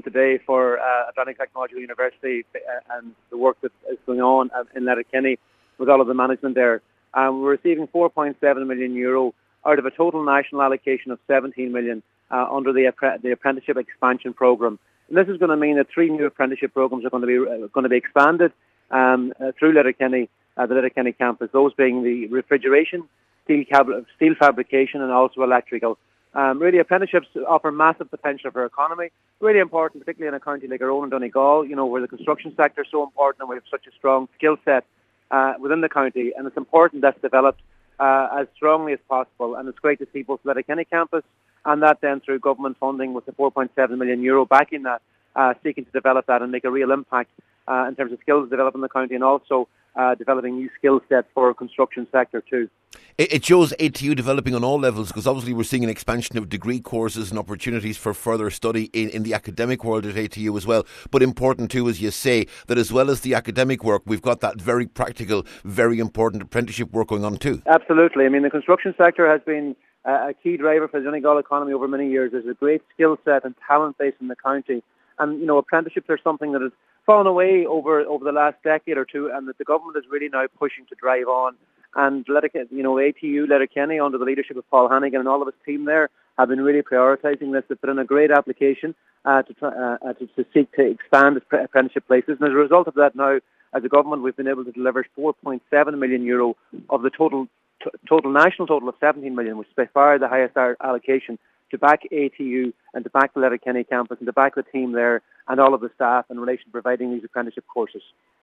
today for Atlantic Technological University and the work that is going on in Letterkenny with all of the management there. We're receiving €4.7 million out of a total national allocation of 17 million under the apprenticeship expansion programme. And this is going to mean that 3 new apprenticeship programmes are going to be expanded through Letterkenny, the Letterkenny campus. Those being the refrigeration, steel fabrication, and also electrical. Really, apprenticeships offer massive potential for our economy. Really important, particularly in a county like our own in Donegal, where the construction sector is so important and we have such a strong skill set within the county. And it's important that's developed as strongly as possible. And it's great to see both Letterkenny campus and that then through government funding with the €4.7 million backing that, seeking to develop that and make a real impact in terms of skills developed in the county and also developing new skill sets for our construction sector too. It shows ATU developing on all levels, because obviously we're seeing an expansion of degree courses and opportunities for further study in the academic world at ATU as well. But important too, as you say, that as well as the academic work, we've got that very practical, very important apprenticeship work going on too. Absolutely. I mean, the construction sector has been a key driver for the Donegal economy over many years. There's a great skill set and talent base in the county. And, apprenticeships are something that has fallen away over the last decade or two, and that the government is really now pushing to drive on. And ATU Letterkenny, under the leadership of Paul Hannigan and all of his team there, have been really prioritising this. They've put in a great application to seek to expand apprenticeship places. And as a result of that now, as a government, we've been able to deliver €4.7 million of the national total of 17 million, which is by far the highest allocation, to back ATU and to back the Letterkenny campus and to back the team there and all of the staff in relation to providing these apprenticeship courses.